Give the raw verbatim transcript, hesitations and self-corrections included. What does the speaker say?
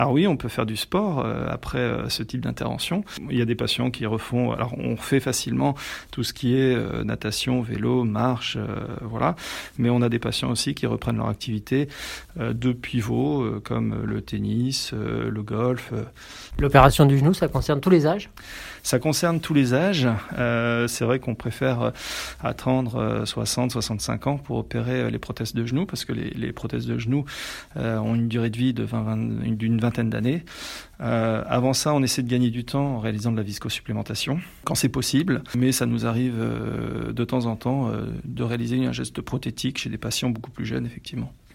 Alors oui, on peut faire du sport euh, après euh, ce type d'intervention. Il y a des patients qui refont, alors on fait facilement tout ce qui est euh, natation, vélo, marche, euh, voilà. Mais on a des patients aussi qui reprennent leur activité euh, de pivot, euh, comme le tennis, euh, le golf. Euh. L'opération du genou, ça concerne tous les âges ? Ça concerne tous les âges. Euh, c'est vrai qu'on préfère attendre euh, soixante, soixante-cinq ans pour opérer les prothèses de genoux, parce que les, les prothèses de genoux euh, ont une durée de vie de vingt, vingt, d'une vingtaine d'années. Euh, avant ça, on essaie de gagner du temps en réalisant de la viscosupplémentation, quand c'est possible. Mais ça nous arrive euh, de temps en temps euh, de réaliser un geste prothétique chez des patients beaucoup plus jeunes, effectivement.